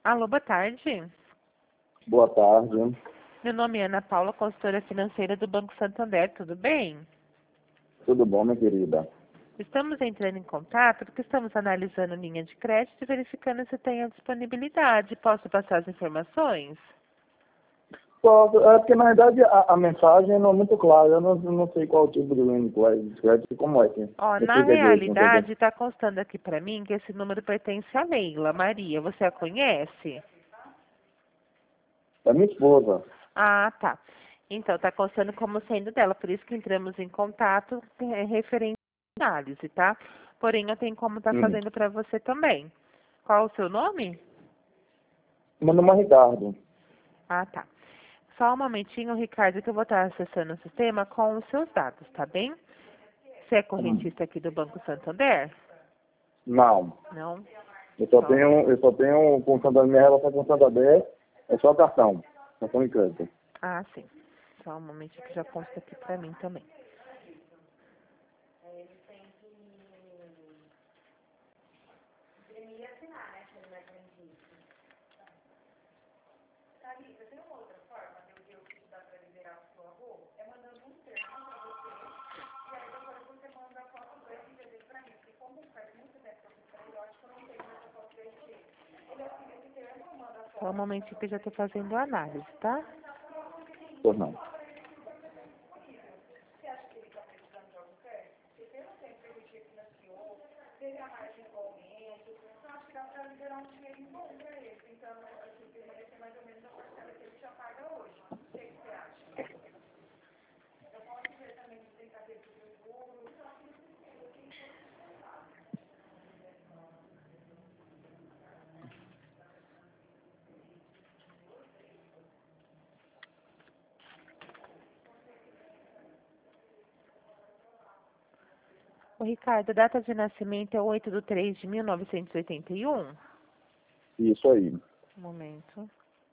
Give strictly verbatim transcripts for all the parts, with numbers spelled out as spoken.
Alô, boa tarde. Boa tarde. Meu nome é Ana Paula, consultora financeira do Banco Santander, tudo bem? Tudo bom, minha querida? Estamos entrando em contato porque estamos analisando linha de crédito e verificando se tem a disponibilidade. Posso passar as informações? Posso, é porque, na verdade, a, a mensagem não é muito clara. Eu não, não sei qual tipo de linha de crédito e como é que... Ó, Me na explica direitinho, realidade, está constando aqui para mim que esse número pertence a Leila Maria. Você a conhece? é minha esposa. Ah, tá. Então, está constando como sendo dela, por isso que entramos em contato é, referente à análise, tá? Porém, eu tenho como estar Hum. fazendo para você também. Qual o seu nome? Meu nome é Ricardo. Ah, tá. Só um momentinho, Ricardo, que eu vou estar acessando o sistema com os seus dados, tá bem? Você é Hum. correntista aqui do Banco Santander? Não. Não? Eu só Só. tenho, eu só tenho com Santander, minha relação com Santander é só cartão. Cartão de crédito. Ah, sim. Só um momentinho que já consta aqui para mim também. Só um momentinho que eu já estou fazendo a análise, tá? Pois não. O Ricardo, a data de nascimento é oito de três de mil novecentos e oitenta e um? Isso aí. Um momento.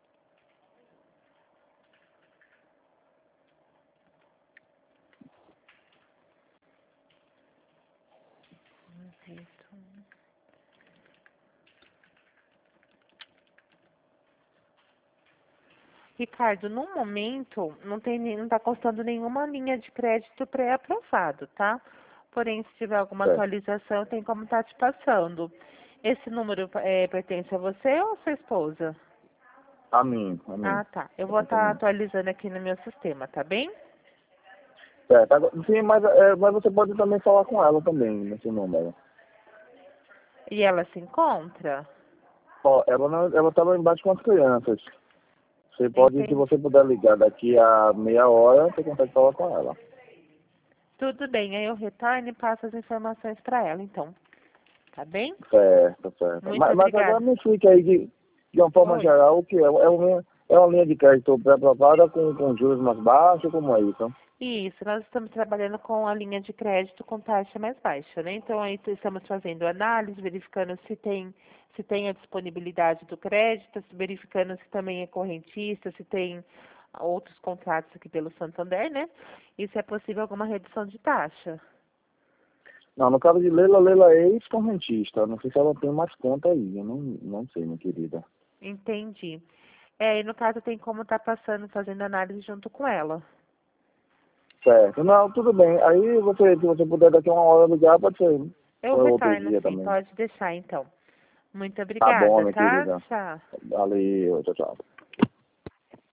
Ricardo, no momento não tem nem- não está constando nenhuma linha de crédito pré-aprovado, tá? Porém, se tiver alguma Certo. atualização, tem como estar te passando. Esse número é, pertence a você ou a sua esposa? A mim, a mim. Ah, tá. Eu vou Pertence a estar mim. atualizando aqui no meu sistema, tá bem? Certo. Agora- Sim, mas, é, mas você pode também falar com ela também, nesse número. E ela se encontra? Ó, ela não, ela estava embaixo com as crianças. Você pode, se Entendi. você puder ligar daqui a meia hora, você consegue falar com ela. Tudo bem, aí eu retorno e passo as informações para ela, então. Tá bem? Certo, certo. Muito Mas, mas agora obrigada. me explica aí de, de uma forma Oi. geral o que é. É uma, é uma linha de crédito pré-aprovada com, com juros mais baixos, como é isso? Isso, nós estamos trabalhando com a linha de crédito com taxa mais baixa, né? Então, aí estamos fazendo análise, verificando se tem, se tem a disponibilidade do crédito, se verificando se também é correntista, se tem outros contratos aqui pelo Santander, né? E se é possível alguma redução de taxa. Não, no caso de Leila, Leila é ex-correntista. Não sei se ela tem mais conta aí. Eu não, não sei, minha querida. Entendi. É, e no caso tem como estar passando, fazendo análise junto com ela. Certo. Não, tudo bem. Aí você, se você puder daqui a uma hora ligar, pode ser. Eu Ou outro retorno, dia sim, também. pode deixar então. Muito Tá bom, obrigada, minha tá? querida. Tchau. Valeu, tchau, tchau.